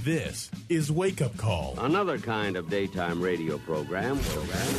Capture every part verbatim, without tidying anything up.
This is Wake Up Call. Another kind of daytime radio program. program.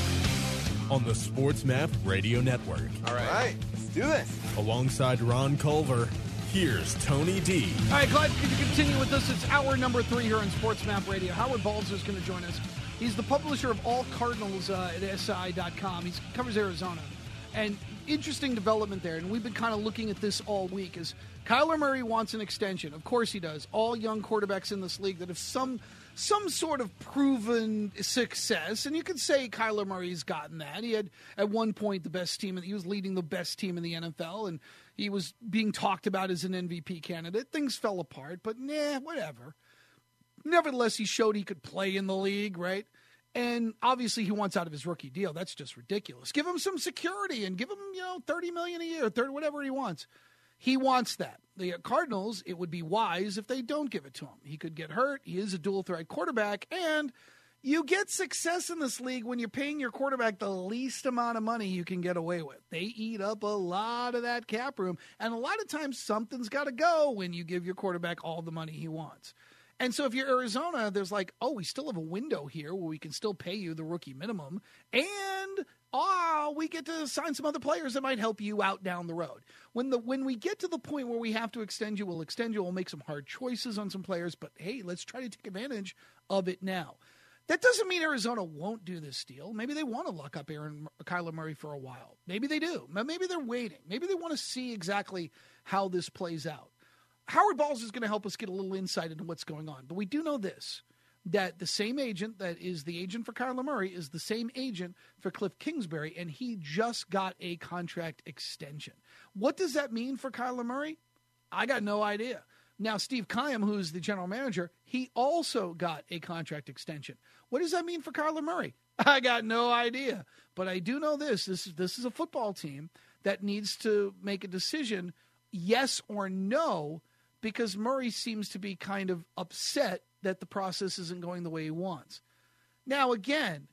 On the Sports Map Radio Network. All right. All right. Let's do this. Alongside Ron Culver, here's Tony D. All right, Clyde, can you continue with this? It's hour number three here on Sports Map Radio. Howard Balzer is going to join us. He's the publisher of All Cardinals uh, at S I dot com. He covers Arizona. And interesting development there, and we've been kind of looking at this all week, is Kyler Murray wants an extension. Of course he does. All young quarterbacks in this league that have some some sort of proven success, and you could say Kyler Murray's gotten that. He had, at one point, the best team, and he was leading the best team in the N F L, and he was being talked about as an M V P candidate. Things fell apart, but nah, whatever. Nevertheless, he showed he could play in the league, right? And obviously he wants out of his rookie deal. That's just ridiculous. Give him some security and give him, you know, thirty million dollars a year, thirty, whatever he wants. He wants that. The Cardinals, it would be wise if they don't give it to him. He could get hurt. He is a dual-threat quarterback. And you get success in this league when you're paying your quarterback the least amount of money you can get away with. They eat up a lot of that cap room. And a lot of times something's got to go when you give your quarterback all the money he wants. And so if you're Arizona, there's like, oh, we still have a window here where we can still pay you the rookie minimum. And, oh, we get to sign some other players that might help you out down the road. When the when we get to the point where we have to extend you, we'll extend you. We'll make some hard choices on some players. But, hey, let's try to take advantage of it now. That doesn't mean Arizona won't do this deal. Maybe they want to lock up Aaron Kyler Murray for a while. Maybe they do. Maybe they're waiting. Maybe they want to see exactly how this plays out. Howard Balzer is going to help us get a little insight into what's going on. But we do know this, that the same agent that is the agent for Kyler Murray is the same agent for Cliff Kingsbury, and he just got a contract extension. What does that mean for Kyler Murray? I got no idea. Now, Steve Keim, who's the general manager, he also got a contract extension. What does that mean for Kyler Murray? I got no idea. But I do know this. This is, this is a football team that needs to make a decision, yes or no, because Murray seems to be kind of upset that the process isn't going the way he wants. Now, again,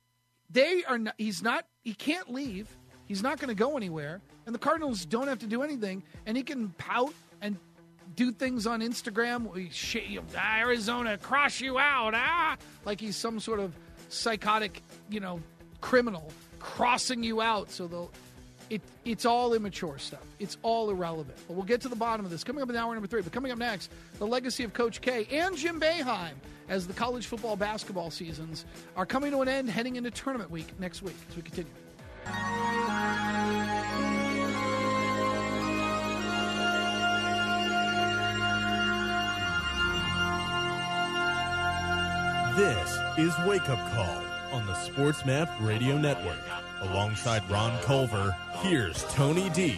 they are not, he's not, he can't leave. He's not going to go anywhere. And the Cardinals don't have to do anything. And he can pout and do things on Instagram. We sh- Arizona, cross you out. Ah, like he's some sort of psychotic, you know, criminal crossing you out. So they'll, It, it's all immature stuff. It's all irrelevant. But we'll get to the bottom of this. Coming up in hour number three. But coming up next, the legacy of Coach K and Jim Boeheim as the college football basketball seasons are coming to an end, heading into tournament week next week as we continue. This is Wake Up Call on the Sports Map Radio Network. Alongside Ron Culver, here's Tony D.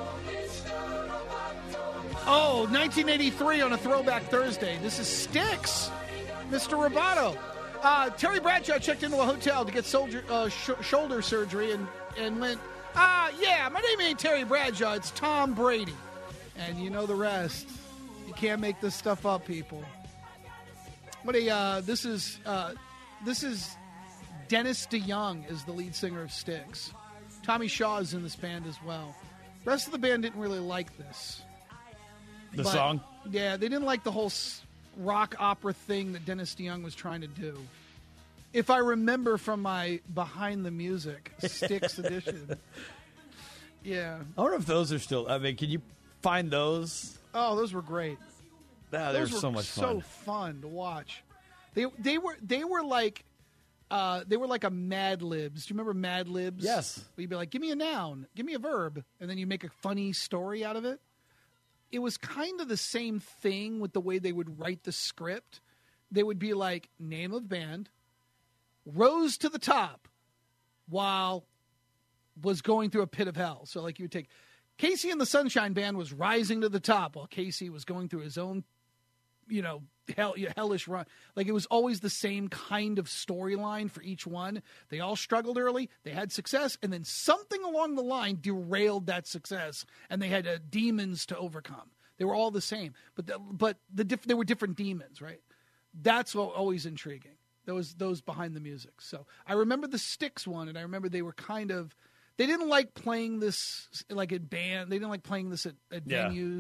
Oh, nineteen eighty-three on a Throwback Thursday. This is Styx, Mister Roboto. Uh, Terry Bradshaw checked into a hotel to get soldier, uh, sh- shoulder surgery and, and went, ah, uh, yeah, my name ain't Terry Bradshaw, it's Tom Brady. And you know the rest. You can't make this stuff up, people. What a, uh, this is, uh, this is... Dennis DeYoung is the lead singer of Styx. Tommy Shaw is in this band as well. The rest of the band didn't really like this. The but, song? Yeah, they didn't like the whole rock opera thing that Dennis DeYoung was trying to do. If I remember from my Behind the Music Styx edition. Yeah. I wonder if those are still, I mean, can you find those? Oh, those were great. Ah, they were those so were much fun. so fun to watch. They they were they were like Uh, they were like a Mad Libs. Do you remember Mad Libs? Yes. Where you'd be like, give me a noun, give me a verb, and then you make a funny story out of it. It was kind of the same thing with the way they would write the script. They would be like, name of band, rose to the top while was going through a pit of hell. So like you would take, Casey and the Sunshine Band was rising to the top while Casey was going through his own, you know, hell, hellish run. Like it was always the same kind of storyline for each one. They all struggled early, they had success, and then something along the line derailed that success, and they had uh, demons to overcome. They were all the same, but the, but the diff- they were different demons, right? That's what, always intriguing. Those those behind the music. So I remember the Styx one, and I remember they were kind of they didn't like playing this like at band. They didn't like playing this at, at yeah. venues.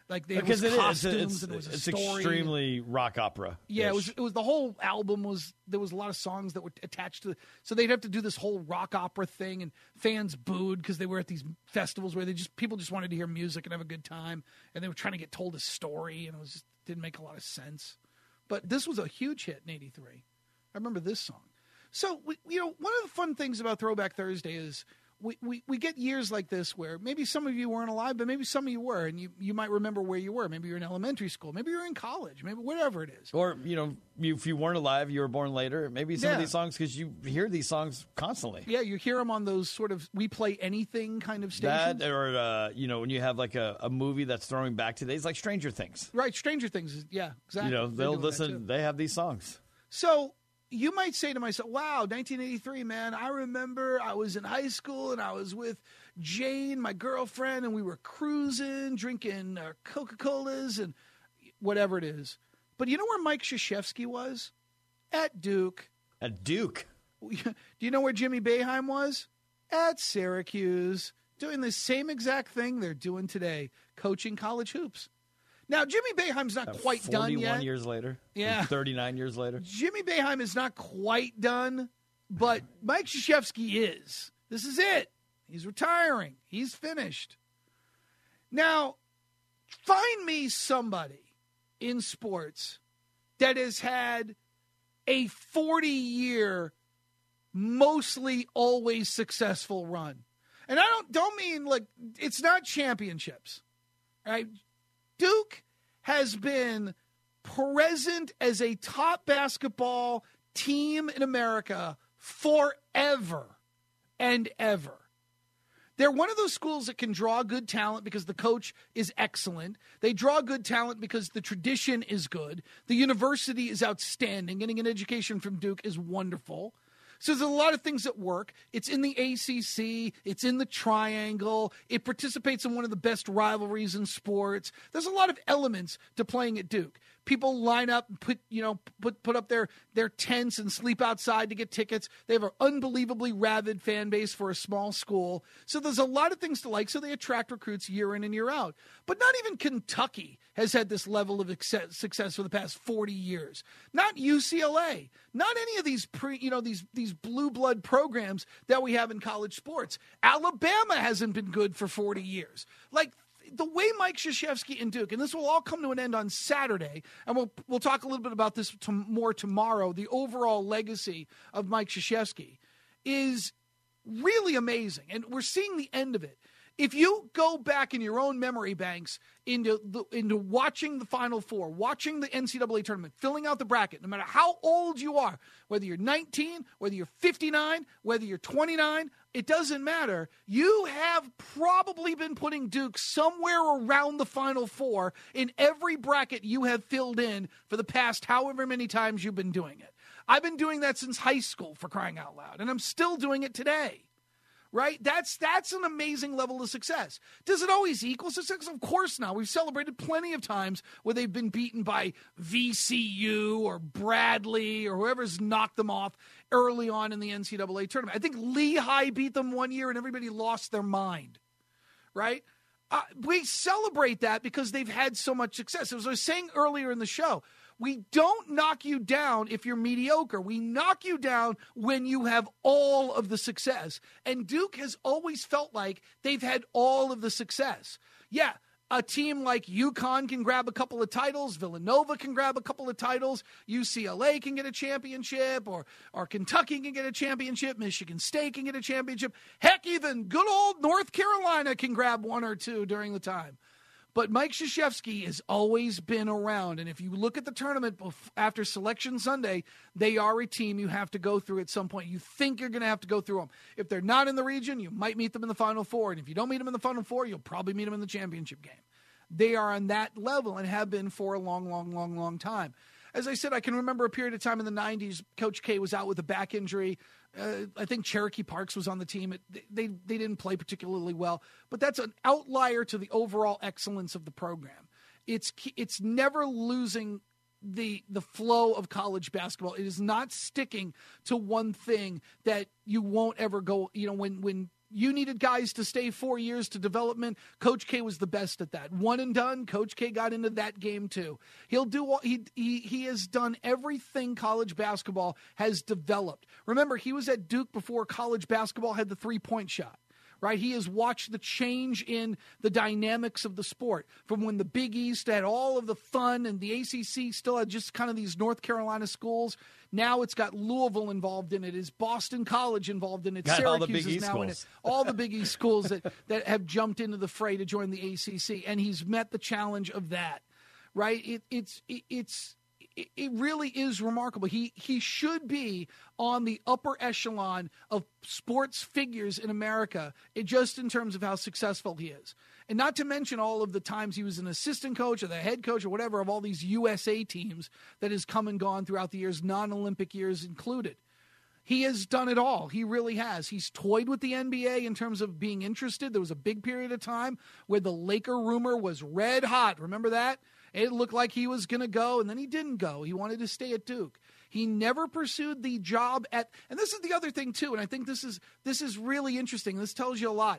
Like there Because was it is. costumes It's, and it was a it's story. extremely rock opera. Yeah, it was. It was the whole album was. There was a lot of songs that were attached to. So they'd have to do this whole rock opera thing, and fans booed because they were at these festivals where they just people just wanted to hear music and have a good time, and they were trying to get told a story, and it was just didn't make a lot of sense. But this was a huge hit in eighty-three. I remember this song. So we, you know, one of the fun things about Throwback Thursday is. We, we, we get years like this where maybe some of you weren't alive, but maybe some of you were, and you, you might remember where you were. Maybe you're in elementary school. Maybe you're in college. Maybe whatever it is. Or, you know, you, if you weren't alive, you were born later. Maybe some Yeah. of these songs, because you hear these songs constantly. Yeah, you hear them on those sort of we play anything kind of stations. That, or, uh, you know, when you have like a, a movie that's throwing back to days, like Stranger Things. Right, Stranger Things. Is, yeah, exactly. You know, They're they'll doing that listen, too. they have these songs. So you might say to myself, wow, nineteen eighty-three, man, I remember I was in high school and I was with Jane, my girlfriend, and we were cruising, drinking uh, Coca-Colas and whatever it is. But you know where Mike Krzyzewski was? At Duke. At Duke. Do you know where Jimmy Boeheim was? At Syracuse, doing the same exact thing they're doing today, coaching college hoops. Now, Jimmy Boeheim's not quite done yet. forty-one years later. Yeah. thirty-nine years later. Jimmy Boeheim is not quite done, but Mike Krzyzewski is. This is it. He's retiring. He's finished. Now, find me somebody in sports that has had a forty-year, mostly always successful run. And I don't don't mean like it's not championships. Right? Duke has been present as a top basketball team in America forever and ever. They're one of those schools that can draw good talent because the coach is excellent. They draw good talent because the tradition is good. The university is outstanding. Getting an education from Duke is wonderful. So there's a lot of things that work. It's in the A C C. It's in the Triangle. It participates in one of the best rivalries in sports. There's a lot of elements to playing at Duke. People line up and put, you know, put put up their, their tents and sleep outside to get tickets. They have an unbelievably rabid fan base for a small school. So there's a lot of things to like. So they attract recruits year in and year out. But not even Kentucky has had this level of success for the past forty years. Not U C L A. Not any of these pre, you know, these these blue blood programs that we have in college sports. Alabama hasn't been good for forty years. Like the way Mike Krzyzewski and Duke, and this will all come to an end on Saturday, and we'll we'll talk a little bit about this to, more tomorrow. The overall legacy of Mike Krzyzewski is really amazing, and we're seeing the end of it. If you go back in your own memory banks into the, into watching the Final Four, watching the N C double A tournament, filling out the bracket, no matter how old you are, whether you're nineteen, whether you're fifty-nine, whether you're twenty-nine, it doesn't matter. You have probably been putting Duke somewhere around the Final Four in every bracket you have filled in for the past however many times you've been doing it. I've been doing that since high school, for crying out loud, and I'm still doing it today. Right? That's that's an amazing level of success. Does it always equal success? Of course not. We've celebrated plenty of times where they've been beaten by V C U or Bradley or whoever's knocked them off early on in the N C double A tournament. I think Lehigh beat them one year and everybody lost their mind. Right? Uh, we celebrate that because they've had so much success. As I was saying earlier in the show, we don't knock you down if you're mediocre. We knock you down when you have all of the success. And Duke has always felt like they've had all of the success. Yeah, a team like UConn can grab a couple of titles. Villanova can grab a couple of titles. U C L A can get a championship, or, or Kentucky can get a championship. Michigan State can get a championship. Heck, even good old North Carolina can grab one or two during the time. But Mike Krzyzewski has always been around. And if you look at the tournament after Selection Sunday, they are a team you have to go through at some point. You think you're going to have to go through them. If they're not in the region, you might meet them in the Final Four. And if you don't meet them in the Final Four, you'll probably meet them in the championship game. They are on that level and have been for a long, long, long, long time. As I said, I can remember a period of time in the nineties, Coach K was out with a back injury. Uh, I think Cherokee Parks was on the team. It, they they didn't play particularly well, but that's an outlier to the overall excellence of the program. It's it's never losing the the flow of college basketball. It is not sticking to one thing that you won't ever go. You know, when when you needed guys to stay four years to development. Coach K was the best at that. One and done. Coach K got into that game too. He'll do all, he he he has done everything college basketball has developed. Remember, he was at Duke before college basketball had the three-point shot. Right? He has watched the change in the dynamics of the sport from when the Big East had all of the fun and the A C C still had just kind of these North Carolina schools. Now it's got Louisville involved in it. Is Boston College involved in it? Got Syracuse all the Big is East now schools. in it. All the Big East schools that, that have jumped into the fray to join the A C C. And he's met the challenge of that. Right? It, it's it, it's It really is remarkable. He he should be on the upper echelon of sports figures in America, it, just in terms of how successful he is. And not to mention all of the times he was an assistant coach or the head coach or whatever of all these U S A teams that has come and gone throughout the years, non-Olympic years included. He has done it all. He really has. He's toyed with the N B A in terms of being interested. There was a big period of time where the Laker rumor was red hot. Remember that? It looked like he was going to go, and then he didn't go. He wanted to stay at Duke. He never pursued the job at, and this is the other thing too, and I think this is this is really interesting. This tells you a lot.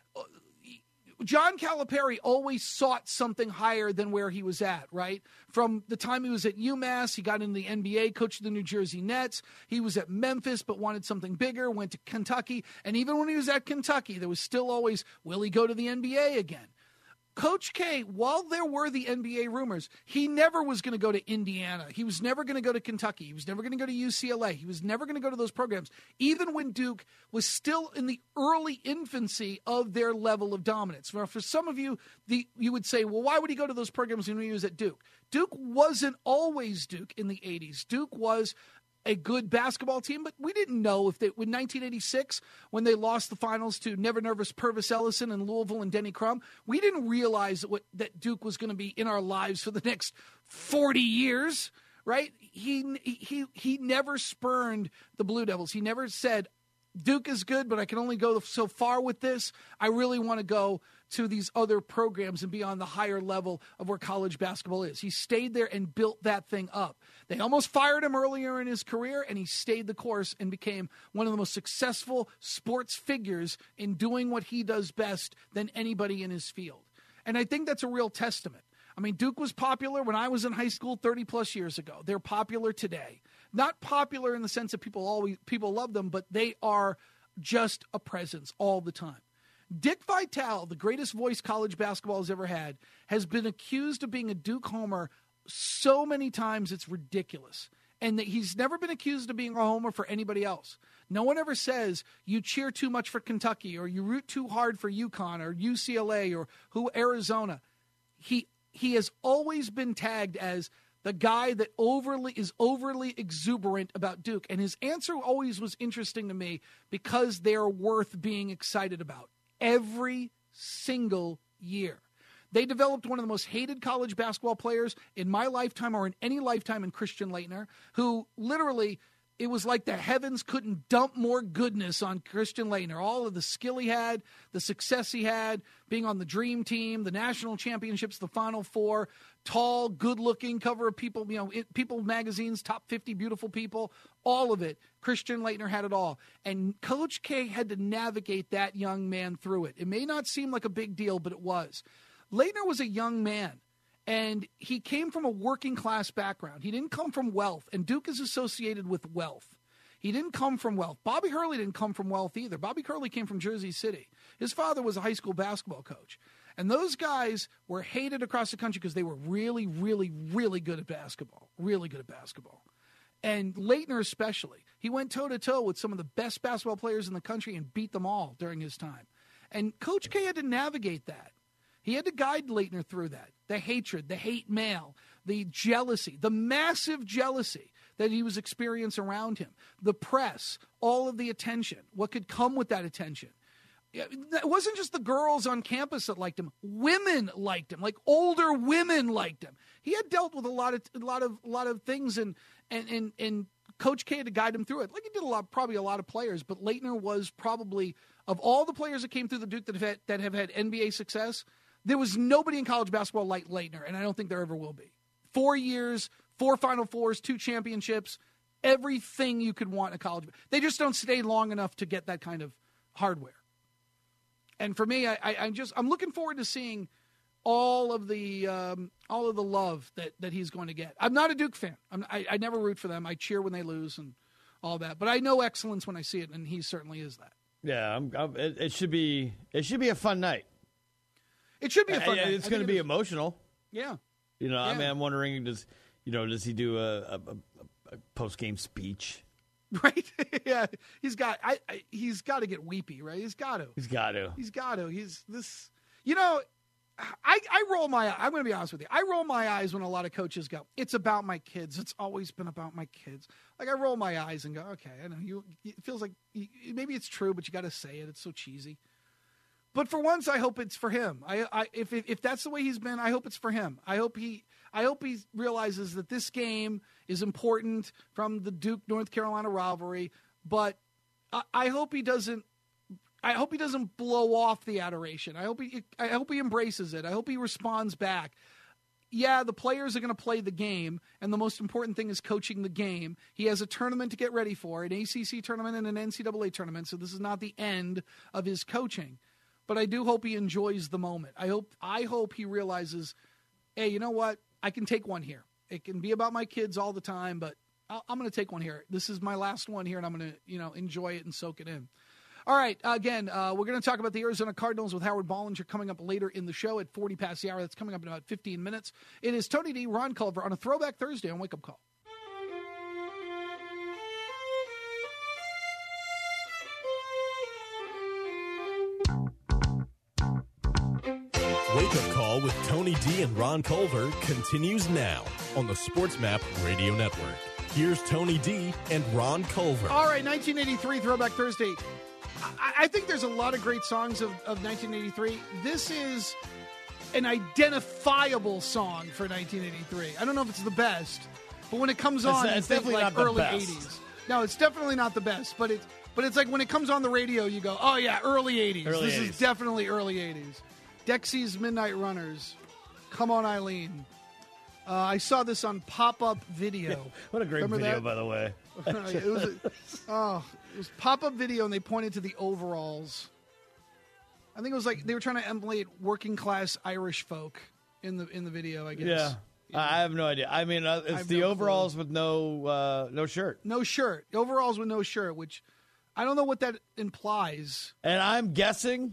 John Calipari always sought something higher than where he was at, right? From the time he was at UMass, he got into the N B A, coached the New Jersey Nets. He was at Memphis, but wanted something bigger, went to Kentucky. And even when he was at Kentucky, there was still always, will he go to the N B A again? Coach K, while there were the N B A rumors, he never was going to go to Indiana. He was never going to go to Kentucky. He was never going to go to U C L A. He was never going to go to those programs, even when Duke was still in the early infancy of their level of dominance. Now, for some of you, the, you would say, well, why would he go to those programs when he was at Duke? Duke wasn't always Duke in the eighties. Duke was a good basketball team, but we didn't know if they, in nineteen eighty-six, when they lost the finals to Never Nervous Purvis Ellison and Louisville and Denny Crum, we didn't realize that, what, that Duke was going to be in our lives for the next forty years, right? He, he, he never spurned the Blue Devils. He never said, Duke is good, but I can only go so far with this. I really want to go to these other programs and be on the higher level of where college basketball is. He stayed there and built that thing up. They almost fired him earlier in his career, and he stayed the course and became one of the most successful sports figures in doing what he does best than anybody in his field. And I think that's a real testament. I mean, Duke was popular when I was in high school thirty plus years ago. They're popular today. Not popular in the sense that people always people love them, but they are just a presence all the time. Dick Vitale, the greatest voice college basketball has ever had, has been accused of being a Duke homer so many times it's ridiculous. And that he's never been accused of being a homer for anybody else. No one ever says you cheer too much for Kentucky or you root too hard for UConn or U C L A or who Arizona. He he has always been tagged as the guy that overly is overly exuberant about Duke. And his answer always was interesting to me because they're worth being excited about. Every single year. They developed one of the most hated college basketball players in my lifetime or in any lifetime in Christian Laettner, who literally, it was like the heavens couldn't dump more goodness on Christian Laettner. All of the skill he had, the success he had, being on the dream team, the national championships, the Final Four, tall, good-looking, cover of People, you know, it, People magazine's top fifty beautiful people, all of it. Christian Laettner had it all. And Coach K had to navigate that young man through it. It may not seem like a big deal, but it was. Laettner was a young man, and he came from a working-class background. He didn't come from wealth, and Duke is associated with wealth. He didn't come from wealth. Bobby Hurley didn't come from wealth either. Bobby Hurley came from Jersey City. His father was a high school basketball coach. And those guys were hated across the country because they were really, really, really good at basketball. Really good at basketball. And Laettner especially. He went toe-to-toe with some of the best basketball players in the country and beat them all during his time. And Coach K had to navigate that. He had to guide Laettner through that. The hatred, the hate mail, the jealousy, the massive jealousy that he was experiencing around him, the press, all of the attention, what could come with that attention. It wasn't just the girls on campus that liked him. Women liked him, like older women liked him. He had dealt with a lot of a lot of a lot of things, and and and and Coach K had to guide him through it. Like he did a lot, probably a lot of players, but Laettner was probably, of all the players that came through the Duke that have had, that have had N B A success, there was nobody in college basketball like Laettner, and I don't think there ever will be. Four years, four Final Fours, two championships, everything you could want in college. They just don't stay long enough to get that kind of hardware. And for me, I, I, I'm just I'm looking forward to seeing all of the um, all of the love that, that he's going to get. I'm not a Duke fan. I'm, I, I never root for them. I cheer when they lose and all that. But I know excellence when I see it, and he certainly is that. Yeah, I'm, I'm, it, it should be it should be a fun night. It should be a fun I, night. It's going to be emotional. Yeah. You know, yeah. I mean, I'm wondering, does you know, does he do a, a, a, a post game speech? Right? Yeah, he's got. I, I he's got to get weepy, right? He's got to. He's got to. He's got to. He's this. You know, I I roll my. I'm going to be honest with you. I roll my eyes when a lot of coaches go, "It's about my kids. It's always been about my kids." Like I roll my eyes and go, "Okay, I know you." It feels like you, maybe it's true, but you got to say it. It's so cheesy. But for once, I hope it's for him. I, I if if that's the way he's been, I hope it's for him. I hope he. I hope he realizes that this game is important from the Duke North Carolina rivalry, but I, I hope he doesn't. I hope he doesn't blow off the adoration. I hope he. I hope he embraces it. I hope he responds back. Yeah, the players are going to play the game, and the most important thing is coaching the game. He has a tournament to get ready for, an A C C tournament and an N C double A tournament, so this is not the end of his coaching. But I do hope he enjoys the moment. I hope. I hope he realizes, hey, you know what? I can take one here. It can be about my kids all the time, but I'm going to take one here. This is my last one here, and I'm going to, you know, enjoy it and soak it in. All right, again, uh, we're going to talk about the Arizona Cardinals with Howard Ballinger coming up later in the show at forty past the hour. That's coming up in about fifteen minutes. It is Tony D, Ron Culver on a Throwback Thursday on Wake Up Call. Wake Up Call with Tony D and Ron Culver continues now on the SportsMap Radio Network. Here's Tony D and Ron Culver. All right, nineteen eighty-three Throwback Thursday. I, I think there's a lot of great songs of, of nineteen eighty-three. This is an identifiable song for nineteen eighty-three. I don't know if it's the best, but when it comes on, it's, you it's think definitely like not the early best. eighties. No, it's definitely not the best, but it's but it's like when it comes on the radio, you go, oh yeah, early eighties. Early this eighties. is definitely early eighties. Dexy's Midnight Runners. Come on, Eileen. Uh, I saw this on Pop-Up Video. What a great Remember video, that? by the way. it was a, oh, it was Pop-Up Video, and they pointed to the overalls. I think it was like they were trying to emulate working class Irish folk in the in the video. I guess. Yeah, I have no idea. I mean, uh, I it's have the no overalls clue. with no uh, no shirt, No shirt. Overalls with no shirt, which I don't know what that implies. and I'm guessing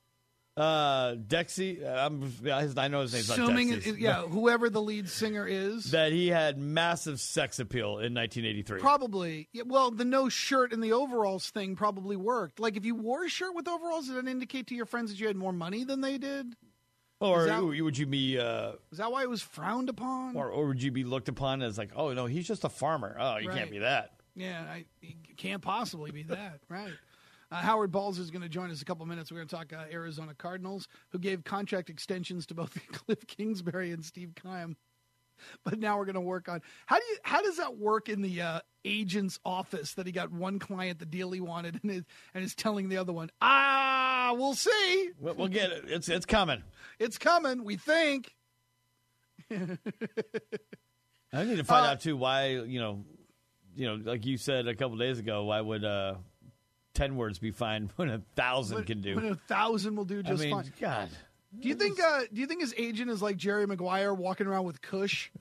uh, Dexy. Uh, I'm, his, I know his name's Assuming, not Dexy. it, yeah, whoever the lead singer is. That he had massive sex appeal in nineteen eighty-three. Probably. Yeah, well, the no shirt and the overalls thing probably worked. Like, if you wore a shirt with overalls, did that indicate to your friends that you had more money than they did? Or Is that- would you be, uh, Is that why it was frowned upon? or, or would you be looked upon as like, oh no, he's just a farmer. Oh, you Right. can't be that. Yeah, I, it can't possibly be that, right? Uh, Howard Balls is going to join us in a couple minutes. We're going to talk uh, Arizona Cardinals, who gave contract extensions to both Cliff Kingsbury and Steve Keim. But now we're going to work on how do you how does that work in the uh, agent's office that he got one client the deal he wanted and is, and is telling the other one, ah, we'll see. We'll, we'll get it. It's it's coming. It's coming. We think. I need to find Uh, out too why you know, you know, like you said a couple days ago, why would uh, ten words be fine when a thousand When, can do? when a thousand will do I just mean, fine. God. Do you think? Uh, do you think his agent is like Jerry Maguire walking around with Kush,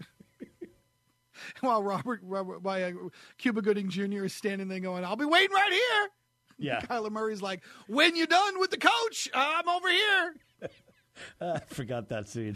while Robert, Robert, by uh, Cuba Gooding Junior is standing there going, "I'll be waiting right here." Yeah, Kyler Murray's like, "When you're done with the coach, I'm over here." I forgot that scene.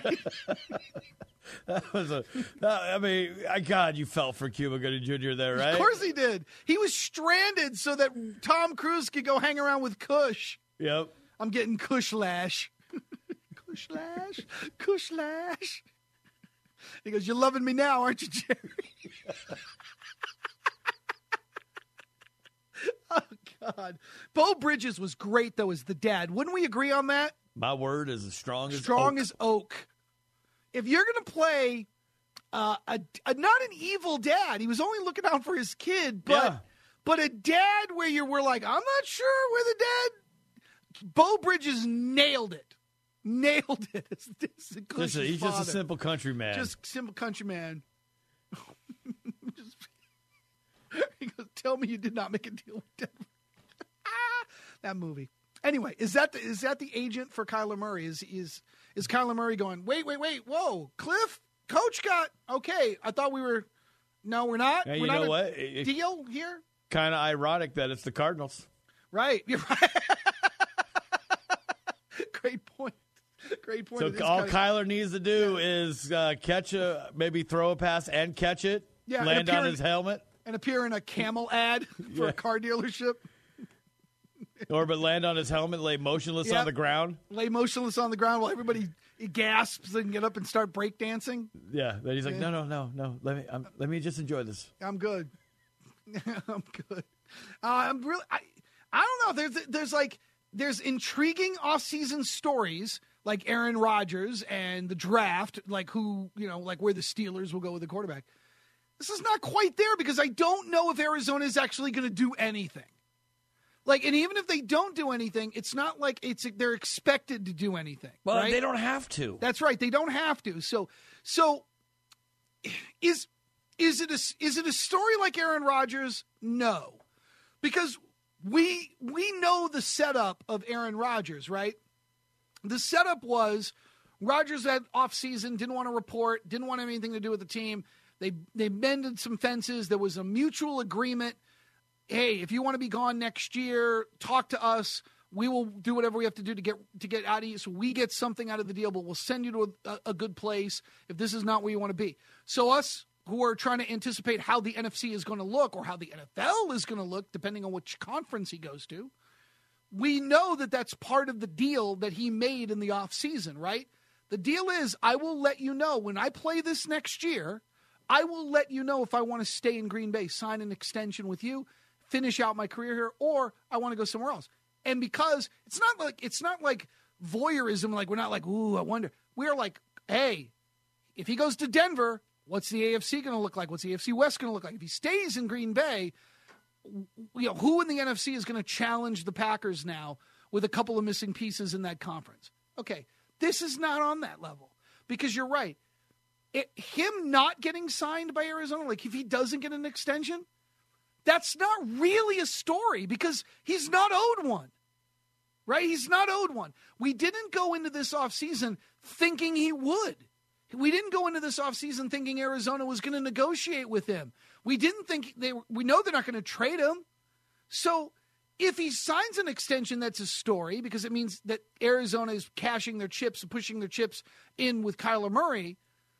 That was a. That, I mean, I, God, you felt for Cuba Gooding Junior there, right? Of course he did. He was stranded so that Tom Cruise could go hang around with Kush. Yep. I'm getting Kush lash. Kush lash. Kush lash. He goes, "You're loving me now, aren't you, Jerry?" Oh, God. Bo Bridges was great, though, as the dad. Wouldn't we agree on that? My word is as strong as Strong oak. as oak. If you're going to play uh, a, a not an evil dad, he was only looking out for his kid, but Yeah. but a dad where you were like, I'm not sure where the dad. Bo Bridges nailed it. Nailed it. It's, it's a Just a- he's just a father. simple country man. Just simple country man. Just- he goes, "Tell me you did not make a deal with Denver." That movie. Anyway, is that the, is that the agent for Kyler Murray? Is is is Kyler Murray going, wait, wait, wait, whoa, Cliff, coach got, okay, I thought we were, no, we're not. Yeah, we're you not know a what? It, deal here? Kind of ironic that it's the Cardinals. Right. You're right. Great point. Great point. So It is all kinda- Kyler needs to do Yeah. is uh, catch a, maybe throw a pass and catch it, Yeah, and land on appear in- his helmet, and appear in a camel ad for Yeah. a car dealership. or but land on his helmet, lay motionless Yep. on the ground. Lay motionless on the ground while everybody gasps and get up and start breakdancing. Yeah, then he's like, Yeah. no, no, no, no. Let me, um, let me just enjoy this. I'm good. I'm good. Uh, I'm really. I, I don't know. There's there's like there's intriguing off-season stories like Aaron Rodgers and the draft, like who you know, like where the Steelers will go with the quarterback. This is not quite there because I don't know if Arizona is actually going to do anything. Like, and even if they don't do anything, it's not like it's they're expected to do anything. Well, right? they don't have to. That's right. They don't have to. So, so is is it a is it a story like Aaron Rodgers? No, because we we know the setup of Aaron Rodgers, right? The setup was Rodgers had off season, didn't want to report, didn't want anything to do with the team. They they mended some fences. There was a mutual agreement. Hey, if you want to be gone next year, talk to us. We will do whatever we have to do to get to get out of you. So we get something out of the deal, but we'll send you to a, a good place if this is not where you want to be. So us who are trying to anticipate how the N F C is going to look or how the N F L is going to look, depending on which conference he goes to, we know that that's part of the deal that he made in the offseason, right? The deal is I will let you know when I play this next year, I will let you know if I want to stay in Green Bay, sign an extension with you, finish out my career here, or I want to go somewhere else. And because it's not like it's not like voyeurism, like we're not like, ooh, I wonder. We're like, hey, if he goes to Denver, what's the A F C going to look like? What's the A F C West going to look like? If he stays in Green Bay, you know, who in the N F C is going to challenge the Packers now with a couple of missing pieces in that conference? Okay, this is not on that level because you're right. It, him not getting signed by Arizona, like if he doesn't get an extension, that's not really a story because he's not owed one, right? He's not owed one. We didn't go into this offseason thinking he would. We didn't go into this offseason thinking Arizona was going to negotiate with him. We didn't think they were, we know they're not going to trade him. So if he signs an extension, that's a story because it means that Arizona is cashing their chips and pushing their chips in with Kyler Murray.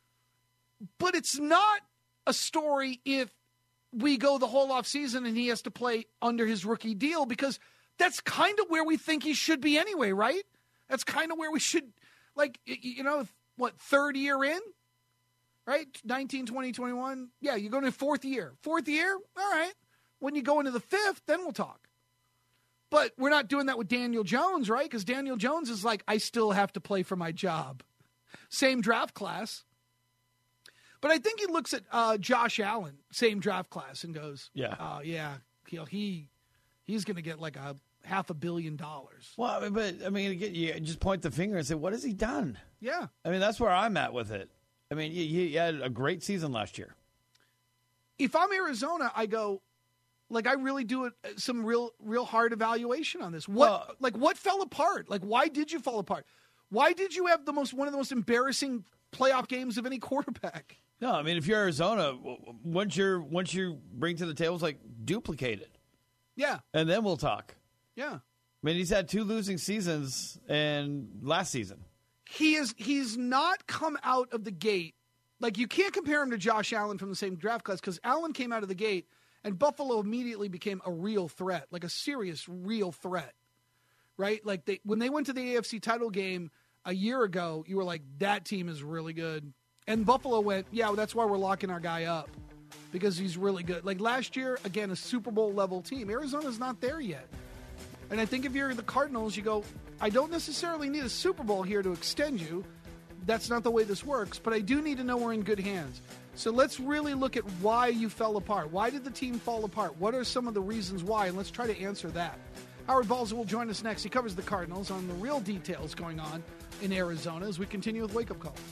But it's not a story if we go the whole offseason and he has to play under his rookie deal because that's kind of where we think he should be anyway, right? That's kind of where we should, like, you know, what, third year in, right? nineteen, twenty, twenty-one. Yeah, you go into fourth year. Fourth year, all right. When you go into the fifth, then we'll talk. But we're not doing that with Daniel Jones, right? Because Daniel Jones is like, I still have to play for my job. Same draft class. But I think he looks at uh, Josh Allen, same draft class, and goes, Yeah. uh, yeah, you know, he he's going to get like a half a billion dollars. Well, but, I mean, again, you just point the finger and say, what has he done? Yeah. I mean, that's where I'm at with it. I mean, he, he had a great season last year. If I'm Arizona, I go, like, I really do it, some real real hard evaluation on this. What Well- Like, what fell apart? Like, why did you fall apart? Why did you have the most one of the most embarrassing playoff games of any quarterback? No, I mean, if you're Arizona, once you're once you bring to the table, it's like duplicate it, Yeah. and then we'll talk. Yeah. I mean, he's had two losing seasons and last season. He is he's not come out of the gate. Like, you can't compare him to Josh Allen from the same draft class because Allen came out of the gate and Buffalo immediately became a real threat, like a serious, real threat, right? Like, they when they went to the A F C title game a year ago, you were like, that team is really good. And Buffalo went, yeah, well, that's why we're locking our guy up because he's really good. Like last year, again, a Super Bowl level team. Arizona's not there yet. And I think if you're the Cardinals, you go, I don't necessarily need a Super Bowl here to extend you. That's not the way this works, but I do need to know we're in good hands. So let's really look at why you fell apart. Why did the team fall apart? What are some of the reasons why? And let's try to answer that. Howard Balzer will join us next. He covers the Cardinals on the real details going on in Arizona as we continue with Wake Up Call.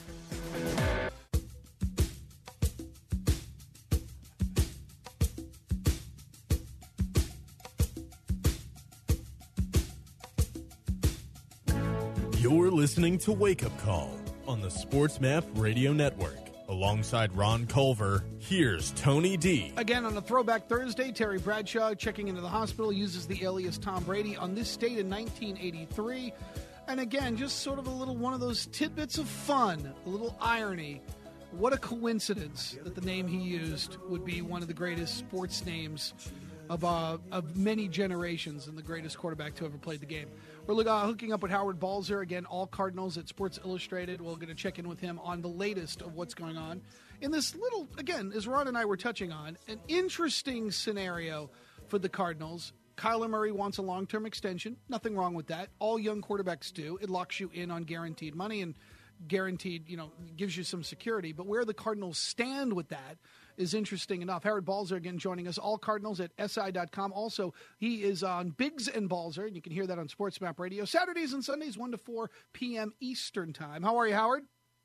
You're listening to Wake Up Call on the Sports Map Radio Network. Alongside Ron Culver, here's Tony D. Again, on a Throwback Thursday, Terry Bradshaw checking into the hospital uses the alias Tom Brady on this date in nineteen eighty-three. And again, just sort of a little one of those tidbits of fun, a little irony. What a coincidence that the name he used would be one of the greatest sports names of uh, of many generations and the greatest quarterback to ever played the game. We're uh, hooking up with Howard Balzer, again, all Cardinals at Sports Illustrated. We're going to check in with him on the latest of what's going on in this little, again, as Ron and I were touching on, an interesting scenario for the Cardinals. Kyler Murray wants a long-term extension. Nothing wrong with that. All young quarterbacks do. It locks you in on guaranteed money and guaranteed, you know, gives you some security. But where the Cardinals stand with that is interesting enough. Howard Balzer, again, joining us. All Cardinals at S I dot com. Also, he is on Biggs and Balzer, and you can hear that on Sports Map Radio. Saturdays and Sundays, one to four p.m. Eastern Time. How are you, Howard?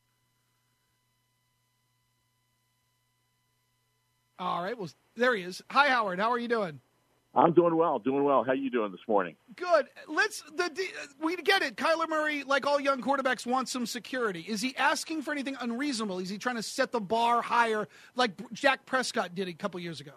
All right. Well, there he is. Hi, Howard. How are you doing? I'm doing well, doing well. How you doing this morning? Good. Let's. The, we get it. Kyler Murray, like all young quarterbacks, wants some security. Is he asking for anything unreasonable? Is he trying to set the bar higher, like Dak Prescott did a couple years ago?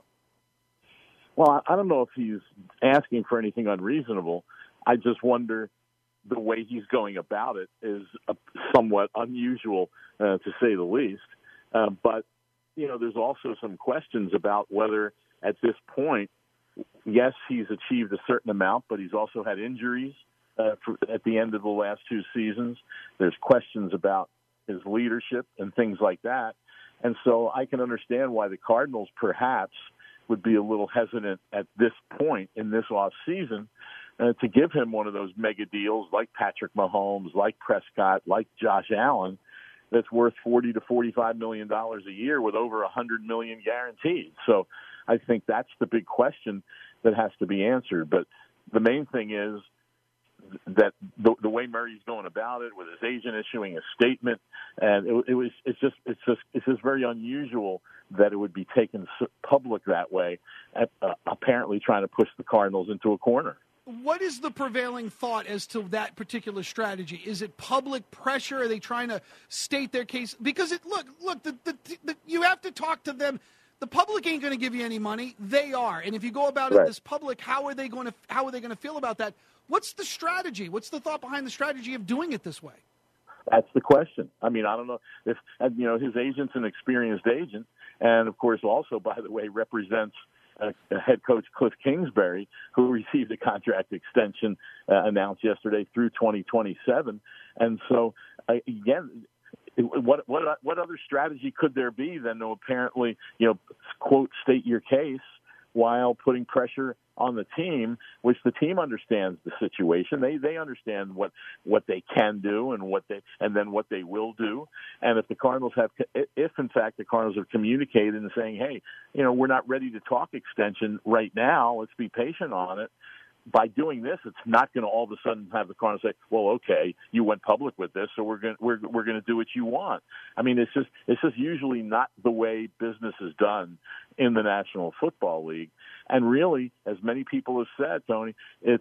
Well, I don't know if he's asking for anything unreasonable. I just wonder the way he's going about it is uh, somewhat unusual, uh, to say the least. Uh, but you know, there's also some questions about whether at this point. Yes, he's achieved a certain amount, but he's also had injuries uh, for, at the end of the last two seasons. There's questions about his leadership and things like that. And so I can understand why the Cardinals perhaps would be a little hesitant at this point in this offseason uh, to give him one of those mega deals like Patrick Mahomes, like Prescott, like Josh Allen, that's worth forty to forty-five million dollars a year with over one hundred million dollars guaranteed. So I think that's the big question that has to be answered. But the main thing is that the, the way Murray's going about it, with his agent issuing a statement, and it, it was it's just it's just it's just very unusual that it would be taken public that way. Uh, apparently, trying to push the Cardinals into a corner. What is the prevailing thought as to that particular strategy? Is it public pressure? Are they trying to state their case? Because it look look the, the, the you have to talk to them. The public ain't going to give you any money. They are, and if you go about it right. this public, how are they going to how are they going to feel about that? What's the strategy? What's the thought behind the strategy of doing it this way? That's the question. I mean, I don't know if you know his agent's an experienced agent, and of course, also by the way, represents uh, head coach Cliff Kingsbury, who received a contract extension uh, announced yesterday through twenty twenty-seven, and so uh, again. What what what other strategy could there be than to apparently, you know, quote, state your case while putting pressure on the team, which the team understands the situation. They they understand what, what they can do and what they and then what they will do. And if the Cardinals have, if in fact the Cardinals have communicated and saying, hey, you know, we're not ready to talk extension right now, let's be patient on it. By doing this, it's not going to all of a sudden have the Cardinals say, "Well, okay, you went public with this, so we're going we're we're going to do what you want." I mean, it's just it's just usually not the way business is done in the National Football League. And really, as many people have said, Tony, it's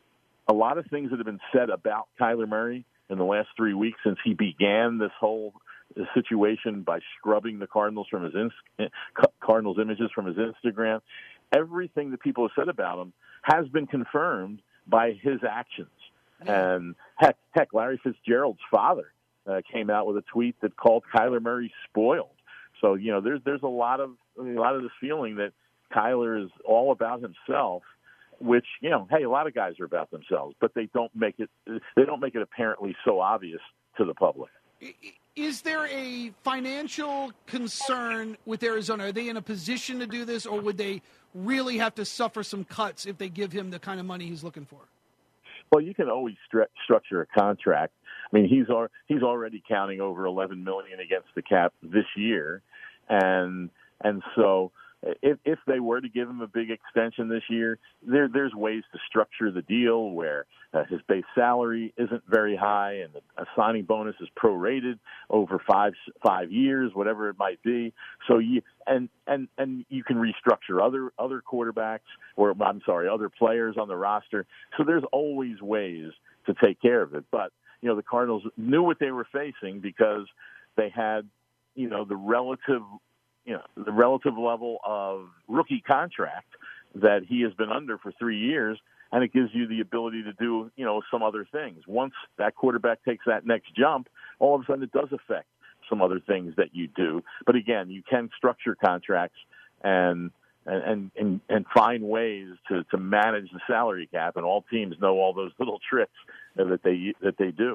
a lot of things that have been said about Kyler Murray in the last three weeks since he began this whole situation by scrubbing the Cardinals from his Cardinals images from his Instagram. Everything that people have said about him has been confirmed by his actions. And heck, heck, Larry Fitzgerald's father uh, came out with a tweet that called Kyler Murray spoiled. So, you know, there's there's a lot of a lot of this feeling that Kyler is all about himself, which, you know, hey, a lot of guys are about themselves, but they don't make it they don't make it apparently so obvious to the public. Is there a financial concern with Arizona? Are they in a position to do this, or would they really have to suffer some cuts if they give him the kind of money he's looking for? Well, you can always stru- structure a contract. I mean, he's al- he's already counting over eleven million dollars against the cap this year, and and so if if they were to give him a big extension this year, there there's ways to structure the deal where uh, his base salary isn't very high and the, a signing bonus is prorated over five five years, whatever it might be. So you and and and you can restructure other other quarterbacks or I'm sorry, other players on the roster. So there's always ways to take care of it, but you know, the Cardinals knew what they were facing because they had, you know, the relative, you know, the relative level of rookie contract that he has been under for three years, and it gives you the ability to do, you know, some other things. Once that quarterback takes that next jump, all of a sudden it does affect some other things that you do. But again, you can structure contracts and and and, and find ways to, to manage the salary cap, and all teams know all those little tricks that they that they do.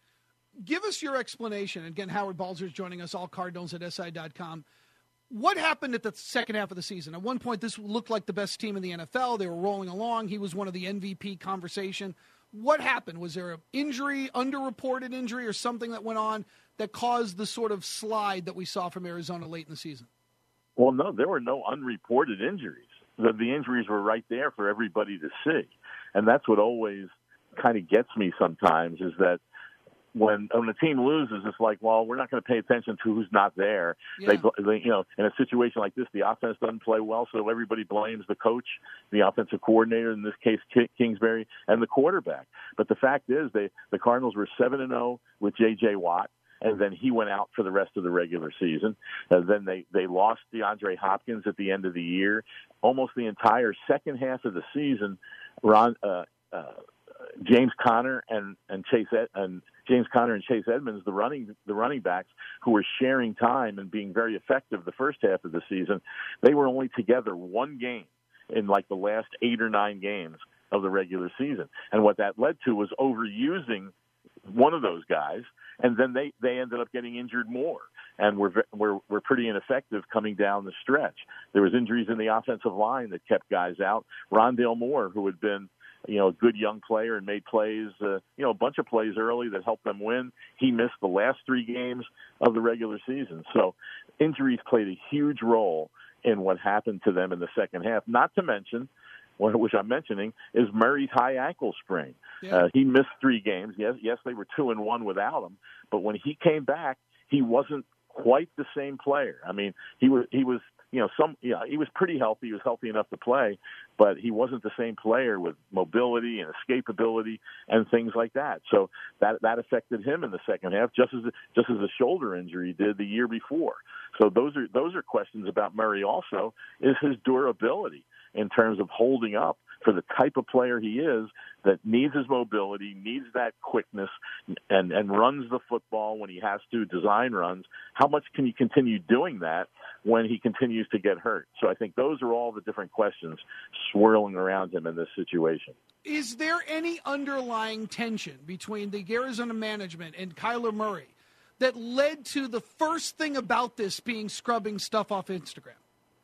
Give us your explanation. Again, Howard Balzer is joining us, all Cardinals at S I dot com. What happened at the second half of the season? At one point, this looked like the best team in the N F L. They were rolling along. He was one of the M V P conversation. What happened? Was there an injury, underreported injury, or something that went on that caused the sort of slide that we saw from Arizona late in the season? Well, no, there were no unreported injuries. The, the injuries were right there for everybody to see. And that's what always kind of gets me sometimes is that when when a team loses, it's like, well, we're not going to pay attention to who's not there. Yeah. They, they, you know, in a situation like this, the offense doesn't play well, so everybody blames the coach, the offensive coordinator, in this case Kingsbury, and the quarterback. But the fact is, they the Cardinals were seven and zero with J J Watt, and then he went out for the rest of the regular season. And then they they lost DeAndre Hopkins at the end of the year. Almost the entire second half of the season, Ron. Uh, uh, James Conner and and Chase Ed, and James Conner and Chase Edmonds, the running the running backs who were sharing time and being very effective the first half of the season, they were only together one game in like the last eight or nine games of the regular season. And what that led to was overusing one of those guys, and then they, they ended up getting injured more, and were were were pretty ineffective coming down the stretch. There was injuries in the offensive line that kept guys out. Rondale Moore, who had been you know, a good young player and made plays, uh, you know, a bunch of plays early that helped them win. He missed the last three games of the regular season. So injuries played a huge role in what happened to them in the second half. Not to mention, which I'm mentioning, is Murray's high ankle sprain. Yeah. Uh, he missed three games. Yes, yes, they were two and one without him. But when he came back, he wasn't quite the same player. I mean, he was he was. You know, some yeah, he was pretty healthy. He was healthy enough to play, but he wasn't the same player with mobility and escapability and things like that. So that that affected him in the second half, just as just as a shoulder injury did the year before. So those are those are questions about Murray. Also, is his durability in terms of holding up for the type of player he is that needs his mobility, needs that quickness, and, and runs the football when he has to, design runs. How much can he continue doing that when he continues to get hurt? So I think those are all the different questions swirling around him in this situation. Is there any underlying tension between the Arizona management and Kyler Murray that led to the first thing about this being scrubbing stuff off Instagram?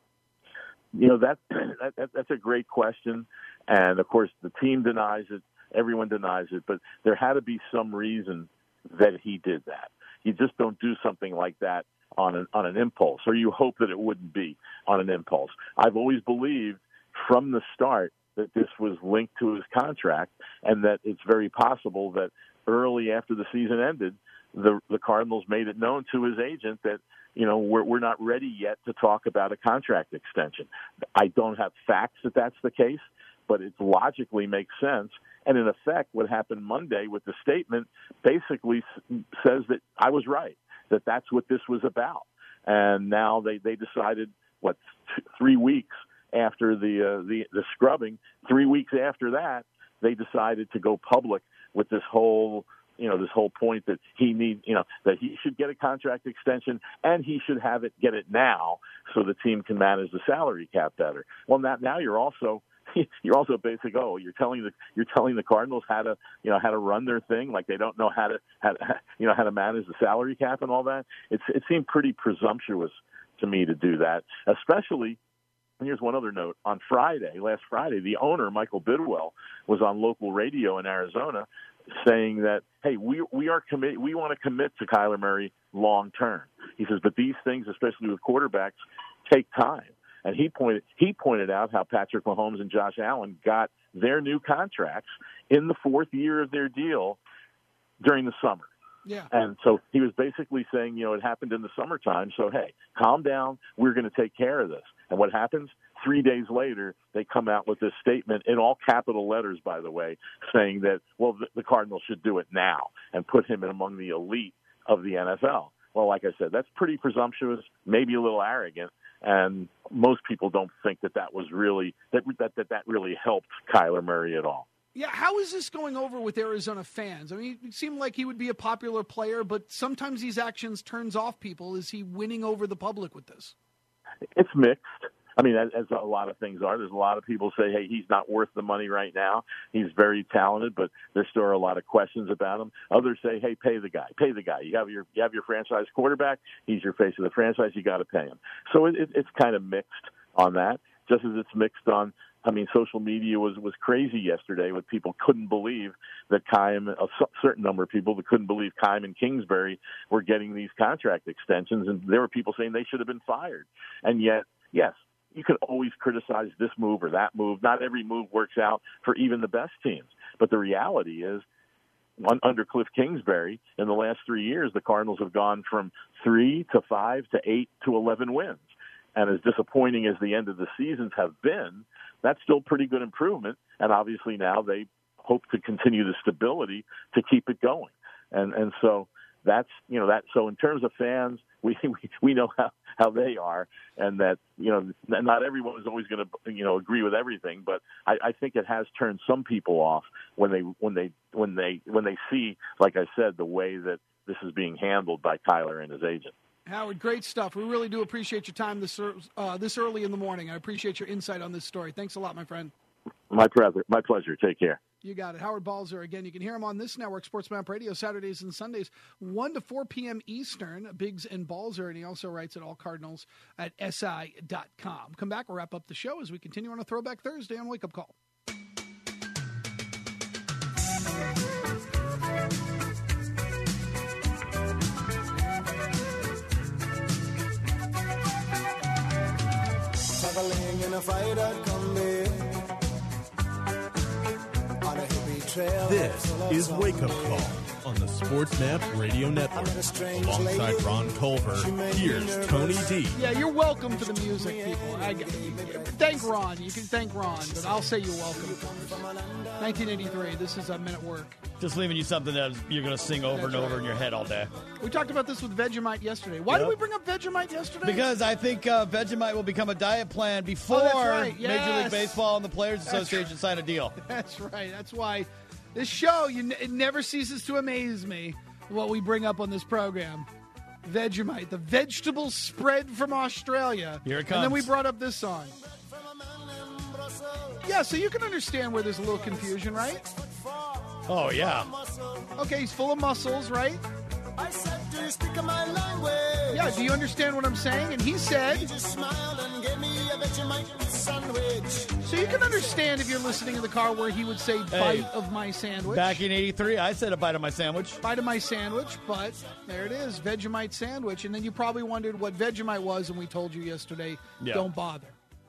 You know, that, that that's a great question. And, of course, the team denies it. Everyone denies it. But there had to be some reason that he did that. You just don't do something like that on an, on an impulse, or you hope that it wouldn't be on an impulse. I've always believed from the start that this was linked to his contract, and that it's very possible that early after the season ended, the, the Cardinals made it known to his agent that, you know, we're, we're not ready yet to talk about a contract extension. I don't have facts that that's the case, but it logically makes sense. And in effect, what happened Monday with the statement basically says that I was right, that that's what this was about. And now they, they decided, what, th- three weeks after the, uh, the the scrubbing, three weeks after that, they decided to go public with this whole you know, this whole point that he need, you know, that he should get a contract extension and he should have it, get it now so the team can manage the salary cap better. Well, now, now you're also, you're also basically, oh, you're telling the, you're telling the Cardinals how to, you know, how to run their thing. Like they don't know how to, how to, you know, how to manage the salary cap and all that. It's, it seemed pretty presumptuous to me to do that, especially. And here's one other note. On Friday, last Friday, the owner, Michael Bidwell, was on local radio in Arizona saying that, hey, we we are commit, we want to commit to Kyler Murray long term. He says, but these things, especially with quarterbacks, take time. And he pointed he pointed out how Patrick Mahomes and Josh Allen got their new contracts in the fourth year of their deal during the summer. Yeah. And so he was basically saying, you know, it happened in the summertime. So, hey, calm down. We're going to take care of this. And what happens? three days later, they come out with this statement in all capital letters, by the way, saying that, well, the, the Cardinals should do it now and put him in among the elite of the N F L. Well, like I said, that's pretty presumptuous, maybe a little arrogant, and most people don't think that that was really that that that, that really helped Kyler Murray at all. Yeah, how is this going over with Arizona fans? I mean, it seemed like he would be a popular player, but sometimes these actions turns off people. Is he winning over the public with this? It's mixed. I mean, as, as a lot of things are. There's a lot of people say, hey, he's not worth the money right now. He's very talented, but there still are a lot of questions about him. Others say, hey, pay the guy. Pay the guy. You have your you have your franchise quarterback. He's your face of the franchise. You got to pay him. So it, it, it's kind of mixed on that, just as it's mixed on, I mean, social media was, was crazy yesterday with people couldn't believe that Keim, a certain number of people that couldn't believe Keim and Kingsbury were getting these contract extensions, and there were people saying they should have been fired. And yet, yes, you can always criticize this move or that move. Not every move works out for even the best teams. But the reality is, under Cliff Kingsbury, in the last three years, the Cardinals have gone from three to five to eight to eleven wins. And as disappointing as the end of the seasons have been, that's still pretty good improvement. And obviously now they hope to continue the stability to keep it going. And and so that's, you know, that. So in terms of fans, we we, we know how, how they are, and that, you know, not everyone is always going to, you know, agree with everything. But I, I think it has turned some people off when they when they when they when they see, like I said, the way that this is being handled by Kyler and his agent. Howard, great stuff. We really do appreciate your time this uh, this early in the morning. I appreciate your insight on this story. Thanks a lot, my friend. My pleasure. My pleasure. Take care. You got it. Howard Balzer, again, you can hear him on this network, SportsMap Radio, Saturdays and Sundays, one to four p.m. Eastern, Biggs and Balzer, and he also writes at All Cardinals at S I dot com. Come back, we'll wrap up the show as we continue on a Throwback Thursday on Wake Up Call. Traveling in a freighter combi on a hippie trail. This is Wake Up Call on the SportsMap Radio Network. Alongside Ron Culver, here's Tony D. Yeah, you're welcome to the music, people. I, thank Ron. You can thank Ron, but I'll say you're welcome. nineteen eighty-three, this is a Men at Work. Just leaving you something that you're going to sing over That's and over right. in your head all day. We talked about this with Vegemite yesterday. Why Yep. did we bring up Vegemite yesterday? Because I think uh, Vegemite will become a diet plan before Oh, that's right. Major Yes. League Baseball and the Players That's Association right. sign a deal. That's right. That's why this show, you, it never ceases to amaze me what we bring up on this program. Vegemite, the vegetable spread from Australia. Here it And then we comes. brought up this song. Yeah, so you can understand where there's a little confusion, right? Oh, yeah. Okay, he's full of muscles, right? I said, do you speak my language? Yeah, do you understand what I'm saying? And he said, He just smiled and gave me a Vegemite sandwich. so you can understand if you're listening in the car where he would say, bite of my sandwich. Back in eighty-three, I said a bite of my sandwich. Bite of my sandwich, but there it is, Vegemite sandwich. And then you probably wondered what Vegemite was, and we told you yesterday, Yeah. don't bother.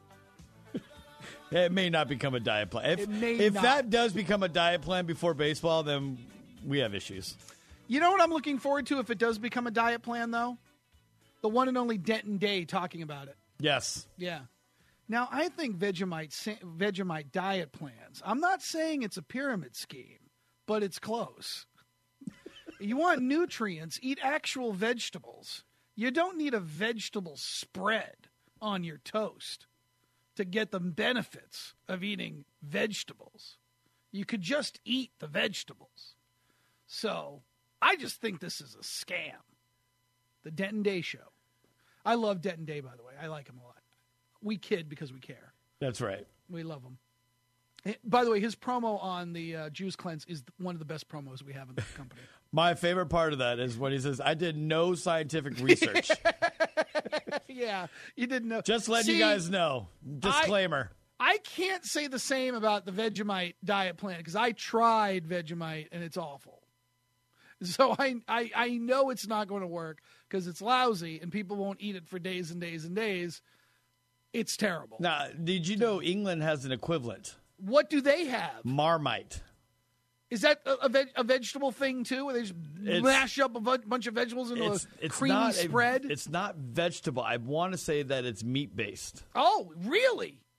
It may not become a diet plan. If, It may if not. that does become a diet plan before baseball, then we have issues. You know what I'm looking forward to if it does become a diet plan, though? The one and only Denton Day talking about it. Yes. Yeah. Now, I think Vegemite sa- Vegemite diet plans, I'm not saying it's a pyramid scheme, but it's close. You want nutrients, eat actual vegetables. You don't need a vegetable spread on your toast to get the benefits of eating vegetables. You could just eat the vegetables. So I just think this is a scam. The Denton Day Show. I love Denton Day, by the way. I like him a lot. We kid because we care. That's right. We love him. Eh, By the way, his promo on the uh, Juice Cleanse is one of the best promos we have in the company. My favorite part of that is when he says, I did no scientific research. Yeah, you didn't know. Just letting See, you guys know. Disclaimer. I can't say the same about the Vegemite diet plan because I tried Vegemite and it's awful. So I, I, I know it's not going to work because it's lousy and people won't eat it for days and days and days. It's terrible. Now, did you know England has an equivalent? What do they have? Marmite. Is that a, a, veg, a vegetable thing too, where they just It's- mash up a bu- bunch of vegetables into It's, a it's creamy not spread? A, it's not vegetable. I want to say that it's meat-based. Oh, really?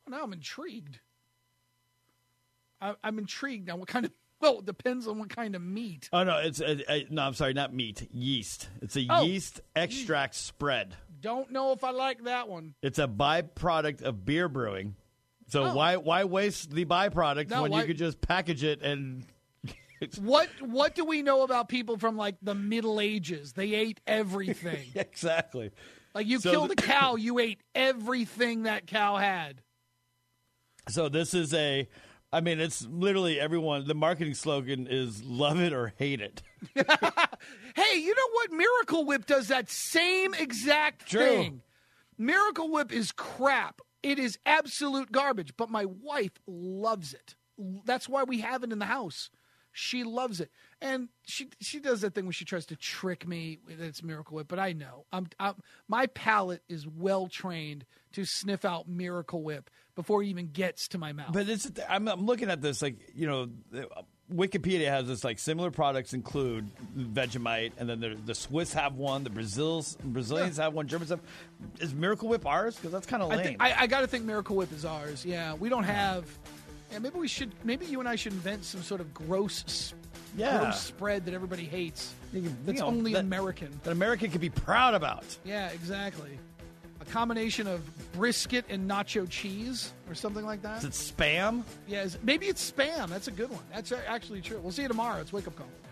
Now I'm intrigued. I, I'm intrigued now. What kind of? Well, it depends on what kind of meat. Oh no, it's a, a, no. I'm sorry, not meat. Yeast. It's a Oh. yeast extract spread. Don't know if I like that one. It's a byproduct of beer brewing. So Oh. why why waste the byproduct No, when why- you could just package it and? What What do we know about people from like the Middle Ages? They ate everything. Exactly. Like you So killed the- a cow, you ate everything that cow had. So this is a. I mean, it's literally everyone. The marketing slogan is "Love it or hate it." Hey, you know what? Miracle Whip does that same exact True. thing. Miracle Whip is crap. It is absolute garbage, but my wife loves it. That's why we have it in the house. She loves it. And she she does that thing where she tries to trick me that it's Miracle Whip, but I know. I'm, I'm my palate is well trained to sniff out Miracle Whip before it even gets to my mouth. But it's. I'm, I'm looking at this like you know, Wikipedia has this like similar products include Vegemite, and then the, the Swiss have one, the Brazils Brazilians have one, Germans have. Is Miracle Whip ours? Because that's kind of lame. I, think, I, I got to think Miracle Whip is ours. Yeah, we don't have. Yeah, maybe we should. Maybe you and I should invent some sort of gross, s- Yeah. gross spread that everybody hates. You can- That's you know, only that- American. that America could be proud about. Yeah, exactly. A combination of brisket and nacho cheese, or something like that. Is it spam? Yeah, is- maybe it's Spam. That's a good one. That's actually true. We'll see you tomorrow. It's Wake Up Call.